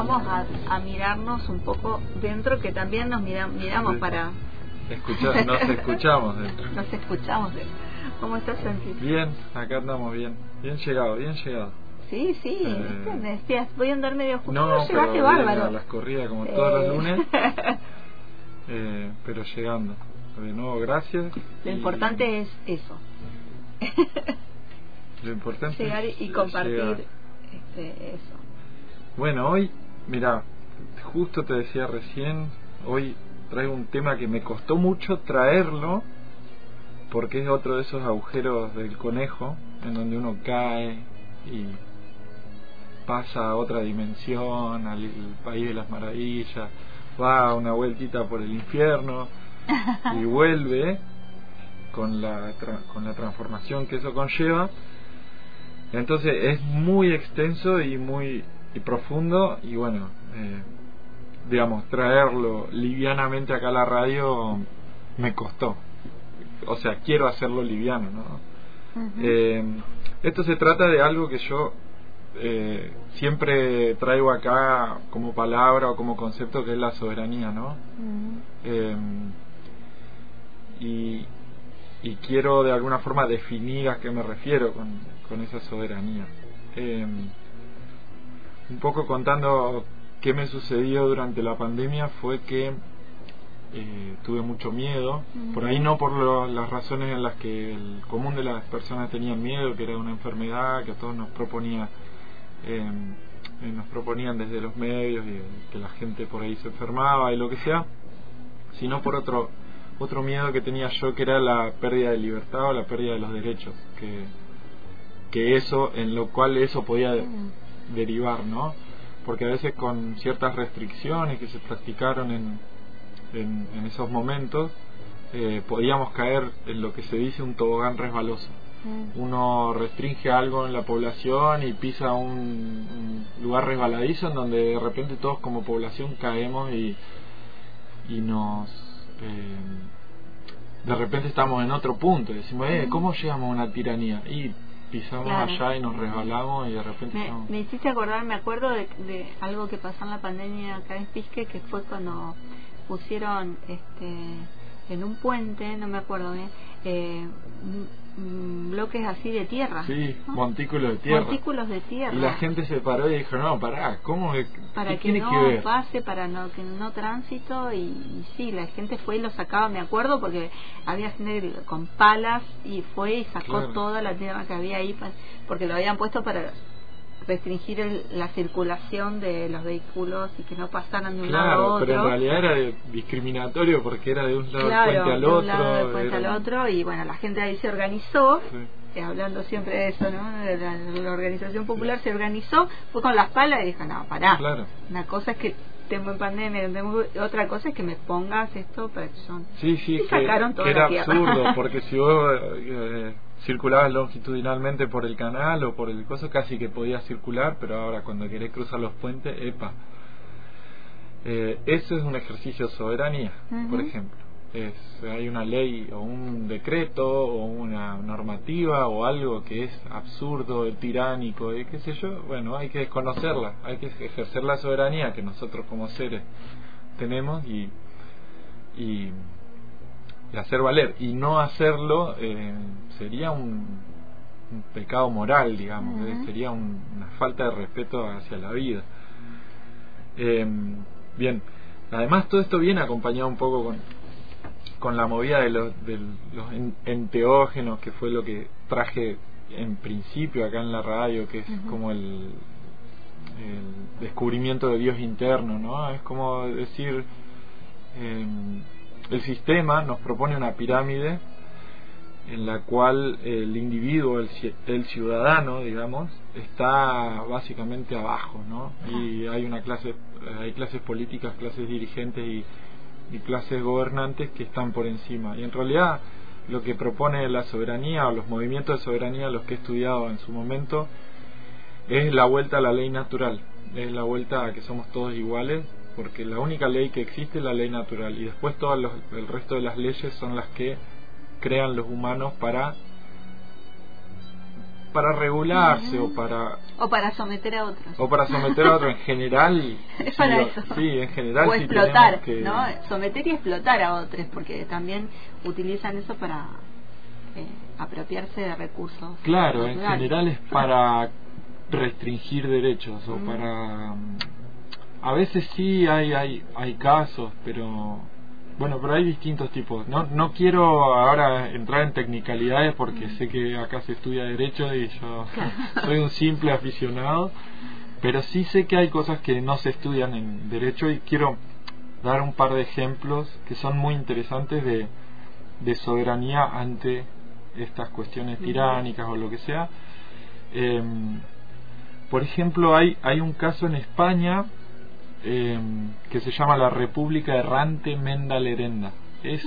vamos a mirarnos un poco dentro, que también nos miramos Sí. para... Nos escuchamos dentro. Nos escuchamos dentro. ¿Cómo estás, Santi? Bien, acá andamos bien. Bien llegado. Sí, ¿viste? Me decías, voy a andar medio justo. No, Llegaste pero bárbaro. a las corridas como todos los lunes. Pero llegando. De nuevo, gracias. Lo importante es eso. Lo importante llegar es y compartir llegar. Eso. Bueno, hoy, mira, justo te decía recién, hoy traigo un tema que me costó mucho traerlo, porque es otro de esos agujeros del conejo, en donde uno cae y pasa a otra dimensión, al país de las maravillas, va a una vueltita por el infierno y vuelve con la transformación que eso conlleva. Entonces es muy extenso y muy profundo, y bueno, digamos, traerlo livianamente acá a la radio me costó. O sea, quiero hacerlo liviano, ¿no? Uh-huh. Esto se trata de algo que yo siempre traigo acá como palabra o como concepto, que es la soberanía, ¿no? Uh-huh. Y quiero de alguna forma definir a qué me refiero con esa soberanía. Un poco contando qué me sucedió durante la pandemia fue que tuve mucho miedo, por ahí no por las razones en las que el común de las personas tenían miedo, que era una enfermedad que a todos nos proponían desde los medios, y que la gente por ahí se enfermaba y lo que sea, sino por otro miedo que tenía yo, que era la pérdida de libertad o la pérdida de los derechos, que eso, en lo cual eso podía derivar, ¿no? Porque a veces con ciertas restricciones que se practicaron en esos momentos, podíamos caer en lo que se dice un tobogán resbaloso. Uno restringe algo en la población y pisa un lugar resbaladizo en donde de repente todos como población caemos y nos de repente estamos en otro punto y decimos, ¿cómo llegamos a una tiranía? Y pisamos allá y nos resbalamos y de repente me hiciste acordar, me acuerdo de algo que pasó en la pandemia acá en Pisque, que fue cuando pusieron en un puente, no me acuerdo bien, bloques así de tierra. Sí, ¿no? Montículos de tierra. Y la gente se paró y dijo, no, pará, ¿cómo? Para que no pase, para que no tránsito, y sí, la gente fue y lo sacaba, me acuerdo, porque había gente con palas y fue y sacó toda la tierra que había ahí, porque lo habían puesto para restringir la circulación de los vehículos y que no pasaran de un lado a otro. Pero en realidad era discriminatorio, porque era de un lado del puente al otro. De un lado del puente al otro, y bueno, la gente ahí se organizó, hablando siempre de eso, ¿no? De la organización popular se organizó, fue con las palas y dijo, no, pará, una cosa es que tengo en pandemia, otra cosa es que me pongas esto para que son... Sí, y sacaron toda era la tierra. Absurdo, porque si vos circulabas longitudinalmente por el canal o por el coso, casi que podías circular, pero ahora cuando querés cruzar los puentes, eso es un ejercicio de soberanía. Por ejemplo, hay una ley o un decreto o una normativa o algo que es absurdo, tiránico y qué sé yo, bueno, hay que desconocerla, hay que ejercer la soberanía que nosotros como seres tenemos y hacer valer, y no hacerlo sería un pecado moral, digamos. Sería una falta de respeto hacia la vida. Bien, además todo esto viene acompañado un poco con la movida de los enteógenos, que fue lo que traje en principio acá en la radio, que es como el descubrimiento de Dios interno, ¿no? Es como decir, el sistema nos propone una pirámide en la cual el individuo, el ciudadano, digamos, está básicamente abajo, ¿no? Y hay clases políticas, clases dirigentes y clases gobernantes que están por encima. Y en realidad lo que propone la soberanía o los movimientos de soberanía, los que he estudiado en su momento, es la vuelta a la ley natural, es la vuelta a que somos todos iguales, porque la única ley que existe es la ley natural, y después el resto de las leyes son las que crean los humanos para para regularse uh-huh. o para someter a otros en general. Es para eso. Sí, en general. O sí explotar, que... ¿no? Someter y explotar a otros, porque también utilizan eso para apropiarse de recursos. Claro, en general es para restringir derechos o para... A veces sí hay casos, pero hay distintos tipos. No quiero ahora entrar en tecnicalidades porque sé que acá se estudia derecho y yo soy un simple aficionado, pero sí sé que hay cosas que no se estudian en derecho y quiero dar un par de ejemplos que son muy interesantes de soberanía ante estas cuestiones tiránicas o lo que sea. Por ejemplo, hay un caso en España que se llama la República Errante Menda Lerenda. Es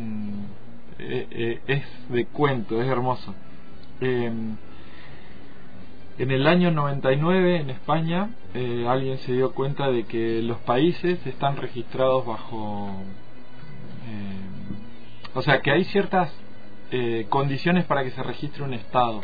de cuento, es hermoso. En el año 99 en España alguien se dio cuenta de que los países están registrados bajo o sea que hay ciertas condiciones para que se registre un estado.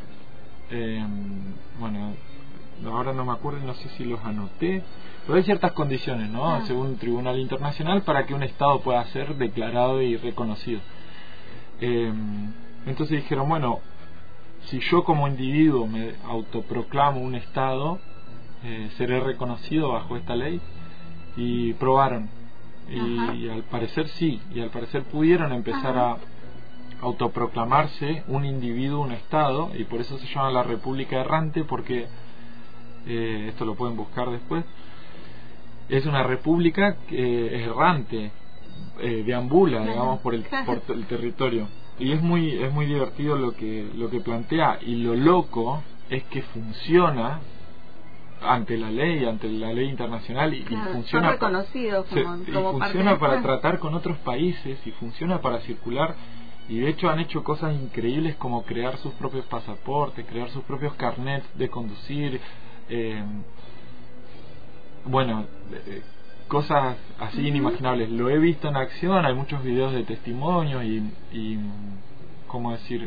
Ahora no me acuerdo y no sé si los anoté, pero hay ciertas condiciones, ¿no? Según un tribunal internacional, para que un estado pueda ser declarado y reconocido. Entonces dijeron, bueno, si yo como individuo me autoproclamo un estado, seré reconocido bajo esta ley. Y probaron y al parecer sí, y al parecer pudieron empezar a autoproclamarse un individuo, un estado, y por eso se llama la República Errante, porque esto lo pueden buscar después. Es una república que es errante, deambula, digamos, por el territorio, y es muy divertido lo que plantea, y lo loco es que funciona ante la ley internacional, y funciona reconocido como funciona para tratar con otros países, y funciona para circular, y de hecho han hecho cosas increíbles como crear sus propios pasaportes, crear sus propios carnets de conducir, cosas así inimaginables. Lo he visto en acción, hay muchos videos de testimonio y ¿cómo decir?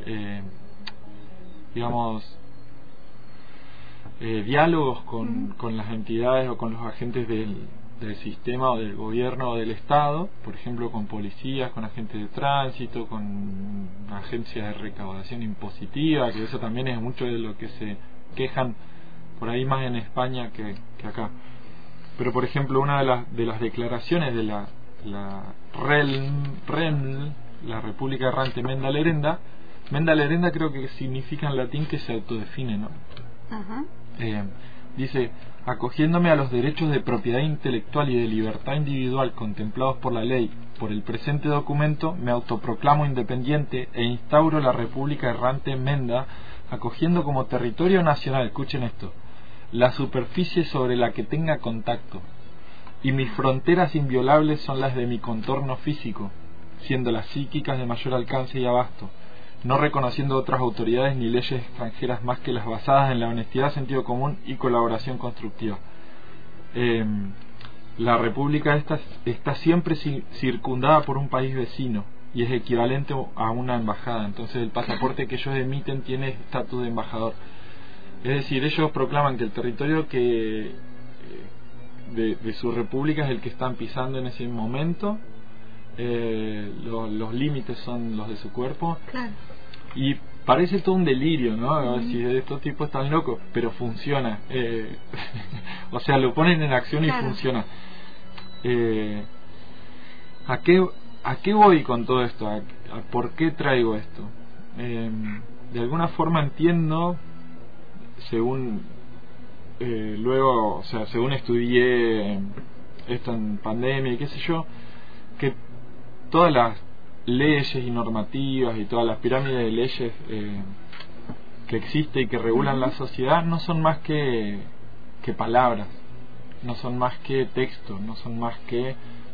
Diálogos con las entidades o con los agentes del sistema o del gobierno o del Estado, por ejemplo con policías, con agentes de tránsito, con agencias de recaudación impositiva, que eso también es mucho de lo que se quejan por ahí más en España que acá. Pero por ejemplo una de las declaraciones de la REL, la República Errante Menda Lerenda creo que significa en latín que se autodefine, ¿no? Dice: acogiéndome a los derechos de propiedad intelectual y de libertad individual contemplados por la ley, por el presente documento me autoproclamo independiente e instauro la República Errante Menda, acogiendo como territorio nacional, escuchen esto, la superficie sobre la que tenga contacto, y mis fronteras inviolables son las de mi contorno físico, siendo las psíquicas de mayor alcance y abasto, no reconociendo otras autoridades ni leyes extranjeras más que las basadas en la honestidad, sentido común y colaboración constructiva. La república está siempre circundada por un país vecino y es equivalente a una embajada. Entonces el pasaporte que ellos emiten tiene estatus de embajador. Es decir, ellos proclaman que el territorio de su república es el que están pisando en ese momento. Los límites son los de su cuerpo. Claro. Y parece todo un delirio, ¿no? Si estos tipos están locos, pero funciona. O sea, lo ponen en acción y funciona. ¿A qué voy con todo esto? ¿A por qué traigo esto? De alguna forma entiendo, según según estudié esto en pandemia y qué sé yo, que todas las leyes y normativas y todas las pirámides de leyes que existen y que regulan la sociedad no son más que palabras, no son más que texto, no son más que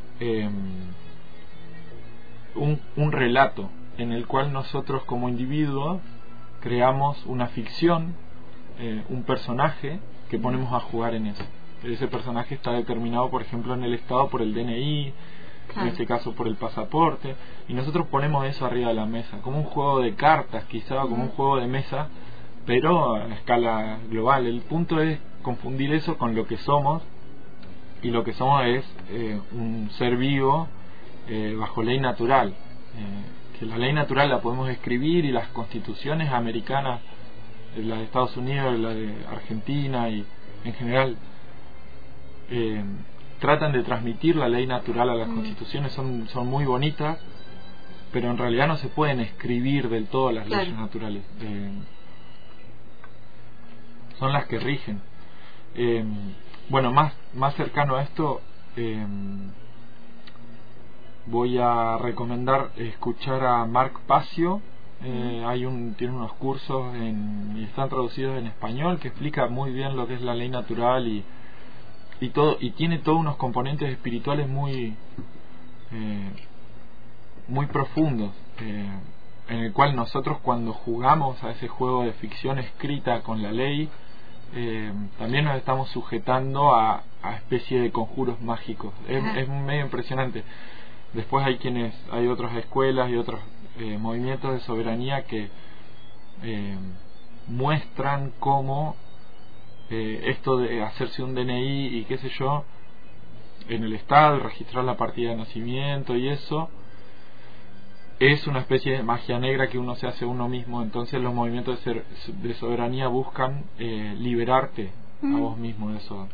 un relato en el cual nosotros como individuos creamos una ficción, un personaje que ponemos a jugar en eso. Ese personaje está determinado, por ejemplo, en el Estado por el DNI, en este caso por el pasaporte, y nosotros ponemos eso arriba de la mesa, como un juego de cartas quizá, o como un juego de mesa, pero a escala global. El punto es confundir eso con lo que somos, y lo que somos es un ser vivo bajo ley natural, que la ley natural la podemos escribir, y las constituciones americanas, la de Estados Unidos, la de Argentina y en general, tratan de transmitir la ley natural a las constituciones. Son muy bonitas, pero en realidad no se pueden escribir del todo las leyes naturales, son las que rigen. Bueno, más cercano a esto, voy a recomendar escuchar a Mark Passio. Tiene unos cursos y están traducidos en español, que explica muy bien lo que es la ley natural y todo, y tiene todos unos componentes espirituales muy profundos, en el cual nosotros, cuando jugamos a ese juego de ficción escrita con la ley, también nos estamos sujetando a especie de conjuros mágicos. Es medio impresionante. Después hay otras escuelas y otros movimientos de soberanía que muestran cómo esto de hacerse un DNI y qué sé yo en el Estado, registrar la partida de nacimiento y eso, es una especie de magia negra que uno se hace uno mismo. Entonces los movimientos de soberanía buscan liberarte a vos mismo de eso.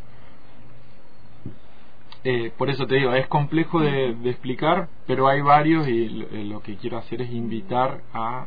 Por eso te digo, es complejo de explicar, pero hay varios, y lo que quiero hacer es invitar a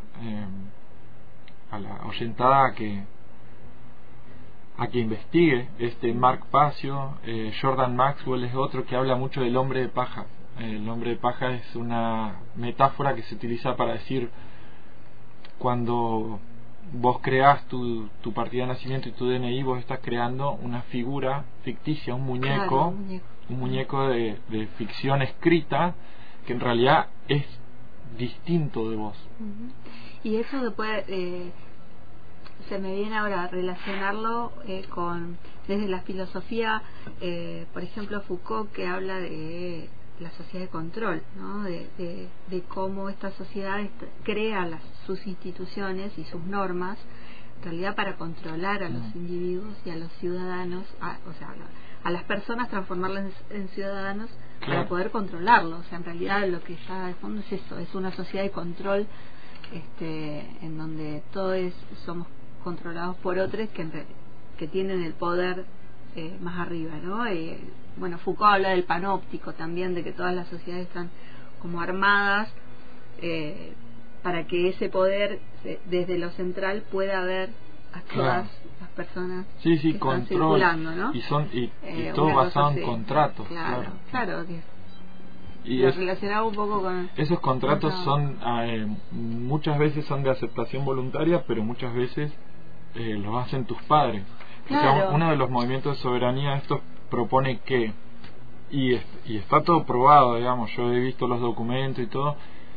la oyentada a que investigue. Mark Passio, Jordan Maxwell es otro que habla mucho del hombre de paja. El hombre de paja es una metáfora que se utiliza para decir, cuando vos creás tu partida de nacimiento y tu DNI, vos estás creando una figura ficticia, un muñeco, un muñeco de ficción escrita, que en realidad es distinto de vos. Y eso después se me viene ahora a relacionarlo desde la filosofía, por ejemplo Foucault, que habla de la sociedad de control, ¿no? de cómo esta sociedad crea sus instituciones y sus normas, en realidad para controlar a los individuos y a los ciudadanos, a las personas, transformarlas en ciudadanos, para poder controlarlos. O sea, en realidad lo que está de fondo es eso, es una sociedad de control, en donde todos somos controlados por otros que tienen el poder más arriba, ¿no? Bueno, Foucault habla del panóptico también, de que todas las sociedades están como armadas para que ese poder desde lo central pueda ver a todas las personas que están circulando, ¿no? Y todo basado en contratos. Claro. Y lo relacionaba un poco con esos contratos son muchas veces son de aceptación voluntaria, pero muchas veces los hacen tus padres. Claro. O sea, uno de los movimientos de soberanía estos propone que, y está todo probado, digamos, yo he visto los documentos y todo,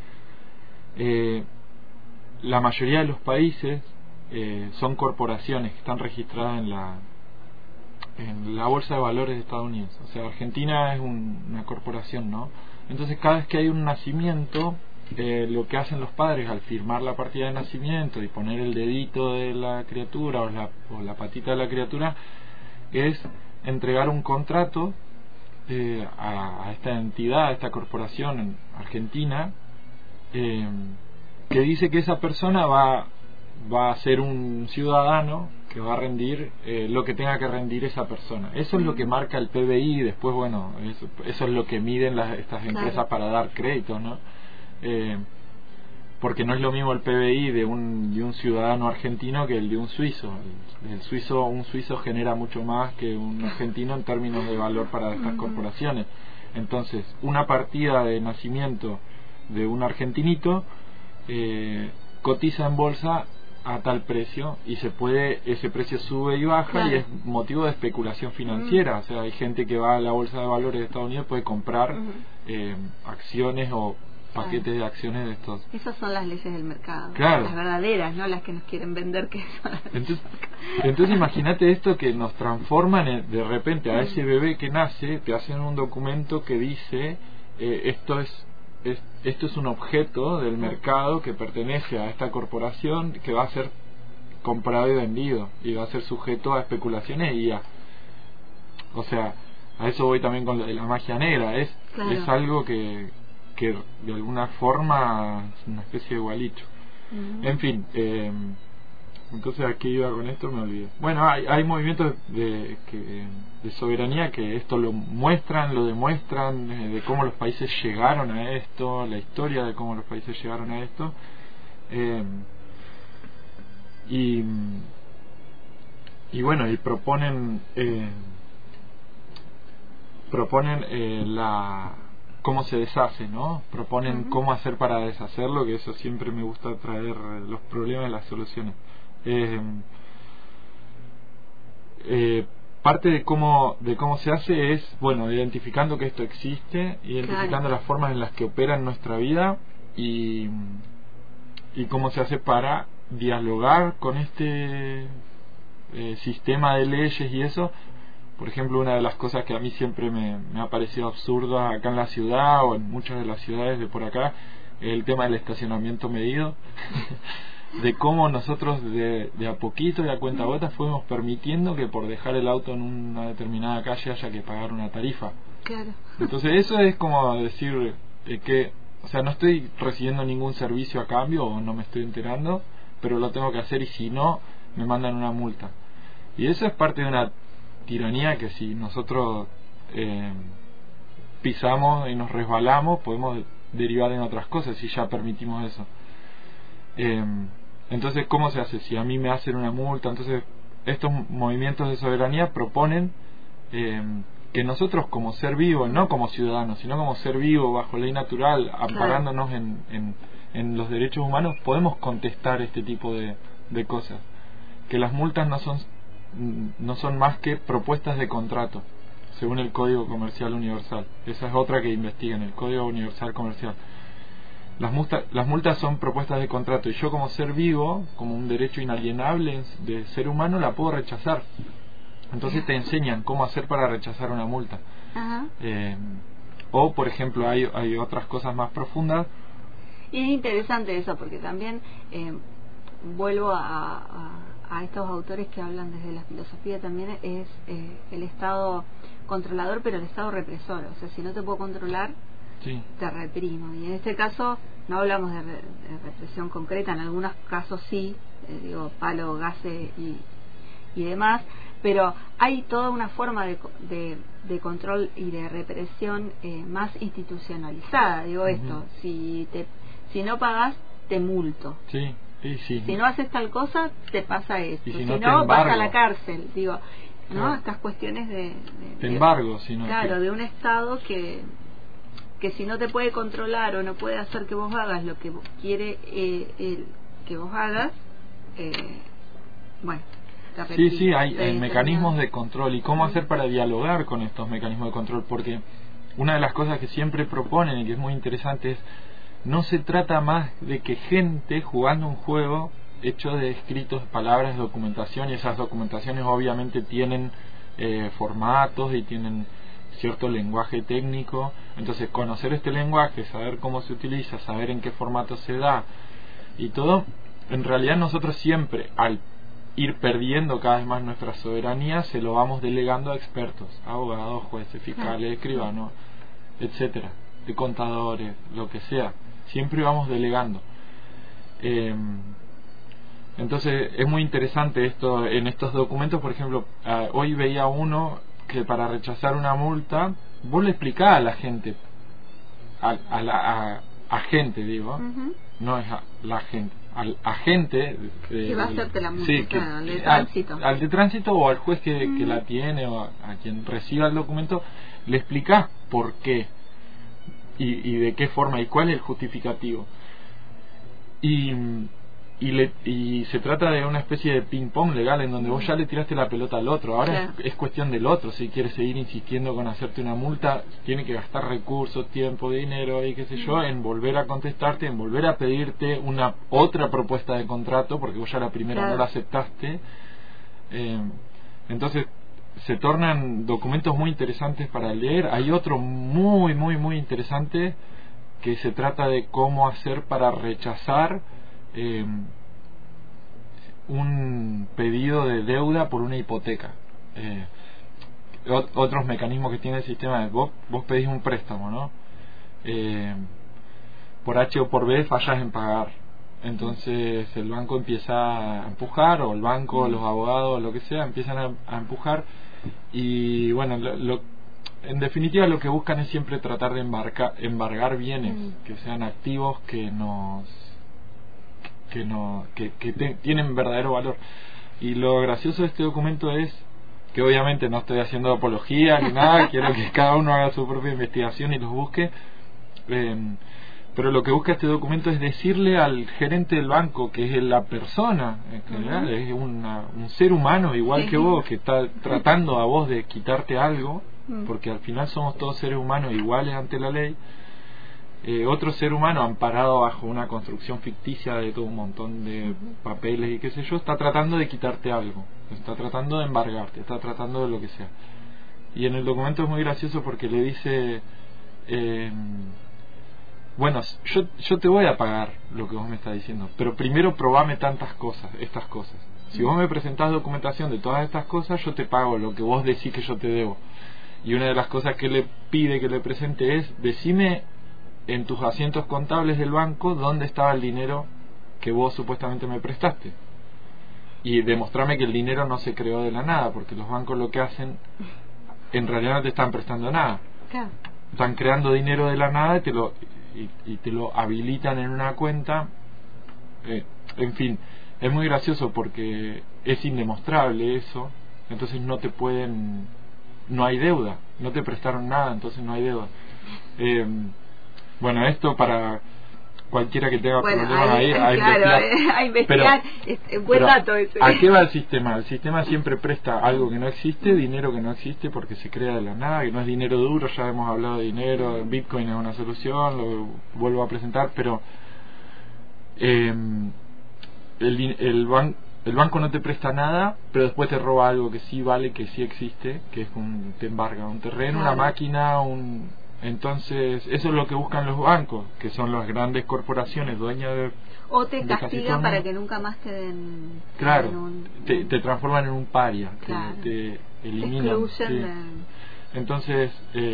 la mayoría de los países son corporaciones que están registradas en la Bolsa de Valores de Estados Unidos. O sea, Argentina es una corporación, ¿no? Entonces, cada vez que hay un nacimiento, lo que hacen los padres al firmar la partida de nacimiento y poner el dedito de la criatura o la patita de la criatura, es entregar un contrato a esta entidad, a esta corporación argentina, que dice que esa persona va a ser un ciudadano que va a rendir lo que tenga que rendir esa persona. Eso es lo que marca el PBI. Después, bueno, eso es lo que miden estas empresas para dar créditos, ¿no? Porque no es lo mismo el PBI de un ciudadano argentino que el de un suizo. Un suizo genera mucho más que un argentino en términos de valor para estas corporaciones. Entonces, una partida de nacimiento de un argentinito cotiza en bolsa a tal precio, y ese precio sube y baja, y es motivo de especulación financiera. O sea, hay gente que va a la Bolsa de Valores de Estados Unidos, puede comprar acciones o paquetes de acciones de estos. Esas son las leyes del mercado, las verdaderas, no las que nos quieren vender, que son entonces imagínate esto, que nos transforman de repente a ese bebé que nace, te hacen un documento que dice esto es un objeto del mercado que pertenece a esta corporación, que va a ser comprado y vendido y va a ser sujeto a especulaciones o sea, a eso voy también con la magia negra. Es algo que de alguna forma es una especie de gualicho. En fin, entonces aquí iba con esto, me olvidé. Bueno, hay movimientos de soberanía que esto lo demuestran, de cómo los países llegaron a esto, la historia de cómo los países llegaron a esto. Y bueno, y proponen cómo se deshace, ¿no? Proponen cómo hacer para deshacerlo, que eso siempre me gusta traer los problemas y las soluciones. Parte de cómo se hace es, bueno, identificando que esto existe, identificando las formas en las que opera en nuestra vida y cómo se hace para dialogar con este sistema de leyes y eso. Por ejemplo, una de las cosas que a mí siempre me ha parecido absurda acá en la ciudad o en muchas de las ciudades de por acá es el tema del estacionamiento medido. De cómo nosotros de a poquito y a cuentagotas fuimos permitiendo que por dejar el auto en una determinada calle haya que pagar una tarifa. Claro. Entonces eso es como decir que, o sea, no estoy recibiendo ningún servicio a cambio o no me estoy enterando, pero lo tengo que hacer y si no, me mandan una multa. Y eso es parte de una tiranía que si nosotros pisamos y nos resbalamos podemos derivar en otras cosas si ya permitimos eso. Entonces, ¿cómo se hace? Si a mí me hacen una multa, entonces estos movimientos de soberanía proponen que nosotros como ser vivo, no como ciudadanos, sino como ser vivo bajo ley natural, amparándonos en los derechos humanos, podemos contestar este tipo de cosas. Que las multas no son más que propuestas de contrato, según el Código Comercial Universal. Esa es otra que investiguen, el Código Universal Comercial. Las multas son propuestas de contrato y yo como ser vivo, como un derecho inalienable de ser humano, la puedo rechazar. Entonces te enseñan cómo hacer para rechazar una multa. O por ejemplo hay otras cosas más profundas. Y es interesante eso porque también vuelvo a estos autores que hablan desde la filosofía también es el Estado controlador pero el Estado represor. O sea, si no te puedo controlar, te reprimo. Y en este caso no hablamos de represión concreta, en algunos casos sí, palo, gases y demás, pero hay toda una forma de control y de represión más institucionalizada. Esto, si no pagas, te multo. Si no haces tal cosa, te pasa esto. Si no vas a la cárcel. Estas cuestiones de embargo, de un Estado que si no te puede controlar o no puede hacer que vos hagas lo que quiere que vos hagas, hay mecanismos de control. ¿Y cómo hacer para dialogar con estos mecanismos de control? Porque una de las cosas que siempre proponen y que es muy interesante es: no se trata más de que gente jugando un juego hecho de escritos, palabras, documentación, y esas documentaciones obviamente tienen formatos y tienen cierto lenguaje técnico. Entonces conocer este lenguaje, saber cómo se utiliza, saber en qué formato se da y todo, en realidad nosotros siempre al ir perdiendo cada vez más nuestra soberanía se lo vamos delegando a expertos, abogados, jueces, fiscales, escribanos, etcétera, de contadores, lo que sea. Siempre vamos delegando. Entonces es muy interesante esto en estos documentos. Por ejemplo, hoy veía uno que para rechazar una multa vos le explicás a la gente, a gente no es a la gente, al agente que va a hacerte la multa, al de tránsito, al de tránsito o al juez que la tiene o a quien reciba el documento, le explicás por qué y de qué forma y cuál es el justificativo. Y se trata de una especie de ping pong legal en donde vos ya le tiraste la pelota al otro. Ahora es cuestión del otro. Si quiere seguir insistiendo con hacerte una multa, tiene que gastar recursos, tiempo, dinero y qué sé yo en volver a contestarte, en volver a pedirte una otra propuesta de contrato porque vos ya la primera no la aceptaste. Entonces se tornan documentos muy interesantes para leer. Hay otro muy muy muy interesante que se trata de cómo hacer para rechazar un pedido de deuda por una hipoteca. Otros mecanismos que tiene el sistema es vos pedís un préstamo, ¿no? Por H o por B fallas en pagar, entonces el banco empieza a empujar, o el banco, los abogados, lo que sea, empiezan a empujar, y bueno, en definitiva lo que buscan es siempre tratar de embargar bienes que sean activos, que tienen verdadero valor. Y lo gracioso de este documento es que obviamente no estoy haciendo apología ni nada, quiero que cada uno haga su propia investigación y los busque, pero lo que busca este documento es decirle al gerente del banco, que es la persona en general, es un ser humano igual que vos, que está tratando a vos de quitarte algo, porque al final somos todos seres humanos iguales ante la ley. Otro ser humano amparado bajo una construcción ficticia de todo un montón de papeles y qué sé yo, está tratando de quitarte algo, está tratando de embargarte, está tratando de lo que sea. Y en el documento es muy gracioso porque le dice, bueno, yo te voy a pagar lo que vos me estás diciendo, pero primero probame estas cosas. Si vos me presentás documentación de todas estas cosas, yo te pago lo que vos decís que yo te debo. Y una de las cosas que le pide que le presente es, decime en tus asientos contables del banco dónde estaba el dinero que vos supuestamente me prestaste, y demostrame que el dinero no se creó de la nada, porque los bancos lo que hacen en realidad no te están prestando nada, están creando dinero de la nada y te lo habilitan en una cuenta. En fin, es muy gracioso porque es indemostrable eso, entonces no hay deuda, no te prestaron nada, entonces no hay deuda. Bueno, esto para cualquiera que tenga problemas a investigar. Buen dato ese. ¿A qué va el sistema? El sistema siempre presta algo que no existe, dinero que no existe, porque se crea de la nada, que no es dinero duro. Ya hemos hablado de dinero, Bitcoin es una solución, lo vuelvo a presentar, pero el banco no te presta nada, pero después te roba algo que sí vale, que sí existe, que es te embarga un terreno, una máquina, entonces eso es lo que buscan los bancos, que son las grandes corporaciones dueñas de... O te castigan para que nunca más te den... Claro, te transforman en un paria, te eliminan. Entonces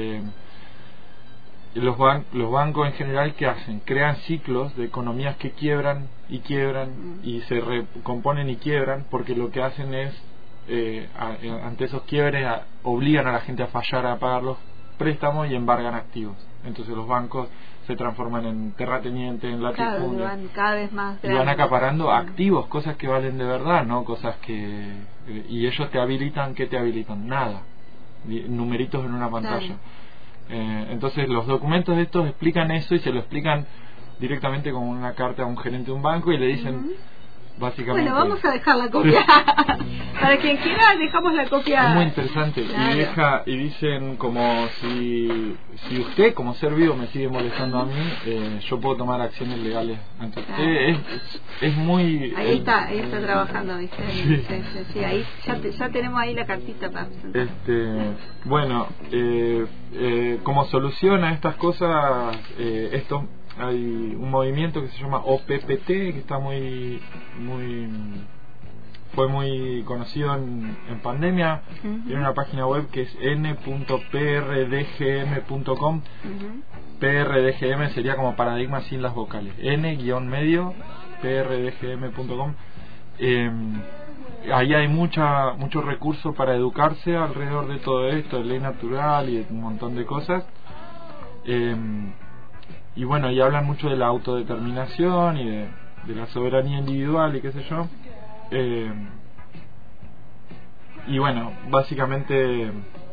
los bancos en general, ¿qué hacen? Crean ciclos de economías que quiebran y se recomponen y quiebran, porque lo que hacen es ante esos quiebres obligan a la gente a fallar a pagar los préstamos y embargan activos. Entonces los bancos se transforman en terratenientes, en latifundios, van cada vez más grandes, y van acaparando activos, cosas que valen de verdad, no cosas que... y ellos te habilitan, ¿qué te habilitan? Nada, numeritos en una pantalla. Entonces los documentos de estos explican eso, y se lo explican directamente con una carta a un gerente de un banco, y le dicen básicamente... Bueno, vamos a dejar la copia. Para quien quiera, dejamos la copia. Es muy interesante. Claro. Y dicen como si usted como ser vivo me sigue molestando a mí, yo puedo tomar acciones legales ante usted. Es muy... Ahí está trabajando, ¿viste? Sí, ahí ya tenemos ahí la cartita para presentar. Bueno, como solución a estas cosas, hay un movimiento que se llama OPPT, que está fue muy conocido en pandemia. Tiene una página web que es n.prdgm.com. PRDGM sería como paradigma sin las vocales, n-medio prdgm.com. Ahí hay mucho recurso para educarse alrededor de todo esto, de ley natural y de un montón de cosas. Y bueno, y hablan mucho de la autodeterminación y de la soberanía individual y qué sé yo. Y bueno, básicamente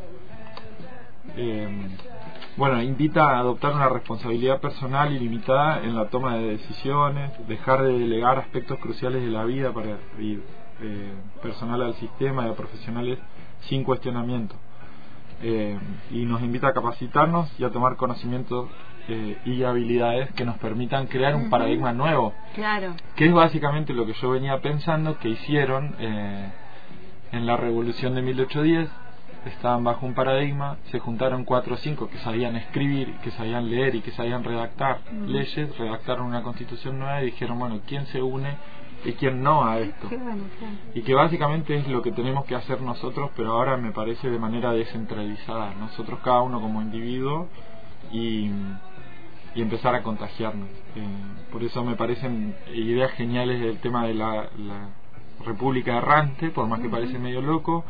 invita a adoptar una responsabilidad personal y limitada en la toma de decisiones, dejar de delegar aspectos cruciales de la vida personal al sistema y a profesionales sin cuestionamiento. Y nos invita a capacitarnos y a tomar conocimientos y habilidades que nos permitan crear un paradigma nuevo, que es básicamente lo que yo venía pensando que hicieron en la revolución de 1810, estaban bajo un paradigma, se juntaron 4 o 5 que sabían escribir, que sabían leer y que sabían redactar leyes, redactaron una constitución nueva y dijeron, bueno, ¿quién se une y quién no a esto? Y que básicamente es lo que tenemos que hacer nosotros, pero ahora me parece de manera descentralizada, nosotros cada uno como individuo y empezar a contagiarnos. Por eso me parecen ideas geniales el tema de la República Errante, por más que parece medio loco.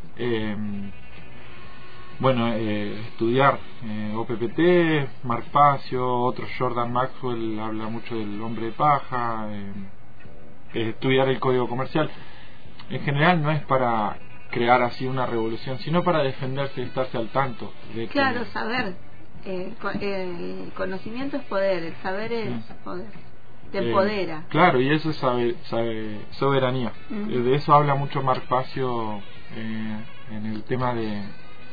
Estudiar OPPT, Mark Pacio, otro Jordan Maxwell habla mucho del hombre de paja, estudiar el código comercial. En general no es para crear así una revolución, sino para defenderse y estarse al tanto de que... Claro, saber. El conocimiento es poder, el saber es poder. Te empodera. Claro, y eso es soberanía. De eso habla mucho Mark Pacio en el tema de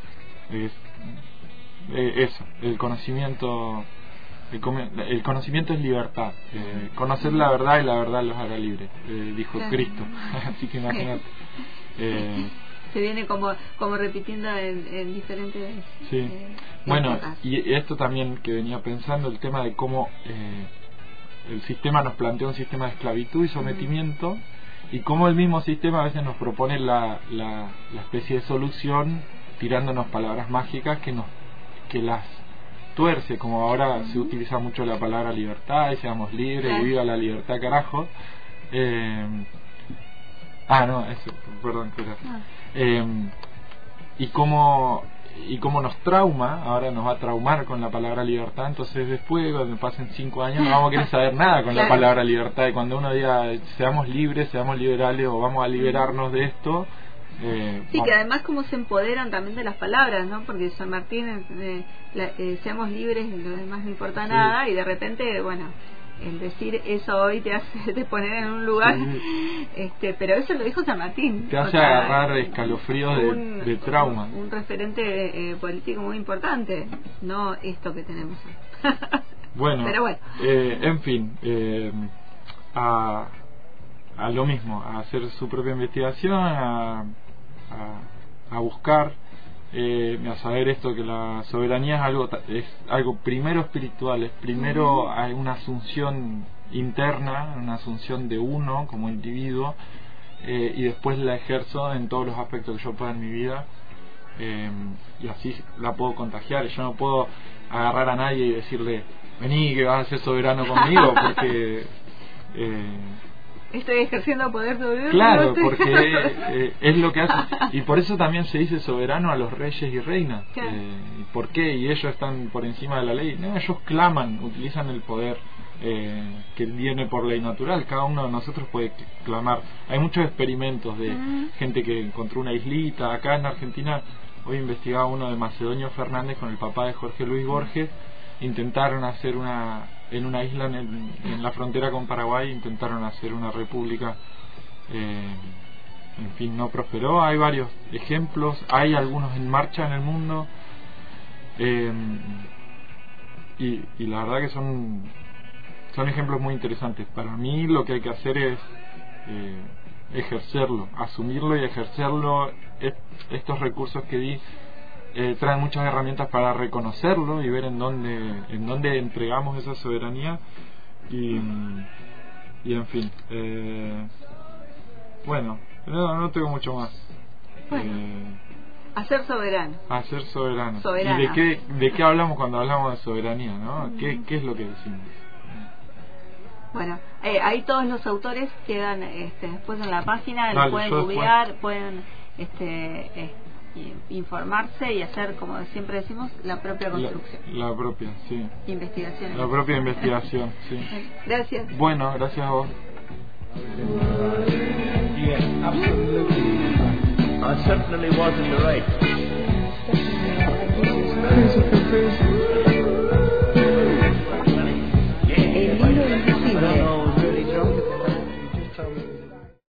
eso, el conocimiento. El conocimiento es libertad. Conocer la verdad y la verdad los hará libres, dijo Cristo. Así que imagínate. Se viene como repitiendo en diferentes épocas. Y esto también que venía pensando, el tema de cómo el sistema nos plantea un sistema de esclavitud y sometimiento, y cómo el mismo sistema a veces nos propone la especie de solución tirándonos palabras mágicas que las tuerce, como ahora se utiliza mucho la palabra libertad y seamos libres y viva la libertad, carajo. Perdón, y cómo nos trauma, ahora nos va a traumar con la palabra libertad, entonces después cuando pasen 5 años no vamos a querer saber nada con la palabra libertad, y cuando uno diga seamos libres, seamos liberales o vamos a liberarnos de esto, que además como se empoderan también de las palabras, ¿no? Porque San Martín seamos libres y lo demás no importa nada, y de repente, el decir eso hoy te hace te poner en un lugar, pero eso lo dijo San Martín, te hace agarrar escalofríos de trauma, un referente político muy importante, no esto que tenemos hoy. Pero bueno, en fin, a lo mismo, a hacer su propia investigación, a buscar, a saber esto, que la soberanía es algo primero espiritual, es primero hay una asunción interna, una asunción de uno como individuo, y después la ejerzo en todos los aspectos que yo pueda en mi vida, y así la puedo contagiar. Yo no puedo agarrar a nadie y decirle vení que vas a ser soberano conmigo, porque estoy ejerciendo poder sobre... Claro, porque es lo que hace. Y por eso también se dice soberano a los reyes y reinas. ¿Por qué? Y ellos están por encima de la ley. No, ellos claman, utilizan el poder que viene por ley natural. Cada uno de nosotros puede clamar. Hay muchos experimentos de gente que encontró una islita. Acá en Argentina, hoy investigaba uno de Macedonio Fernández con el papá de Jorge Luis Borges. Intentaron hacer en una isla en la frontera con Paraguay, intentaron hacer una república, en fin, no prosperó. Hay varios ejemplos, hay algunos en marcha en el mundo, y la verdad que son ejemplos muy interesantes. Para mí lo que hay que hacer es ejercerlo, asumirlo y ejercerlo. Estos recursos que di traen muchas herramientas para reconocerlo y ver en dónde entregamos esa soberanía, y en fin, no tengo mucho más. A ser soberano. ¿Y de qué hablamos cuando hablamos de soberanía, no? ¿Qué es lo que decimos? Ahí todos los autores quedan después en la página, lo pueden googlear, pueden informarse y hacer, como siempre decimos, la propia construcción. La propia investigación, sí. Gracias. Bueno, gracias a vos. Yes, absolutely. I certainly was in the right. El hilo invisible. I was really drunk at the time. You just told me.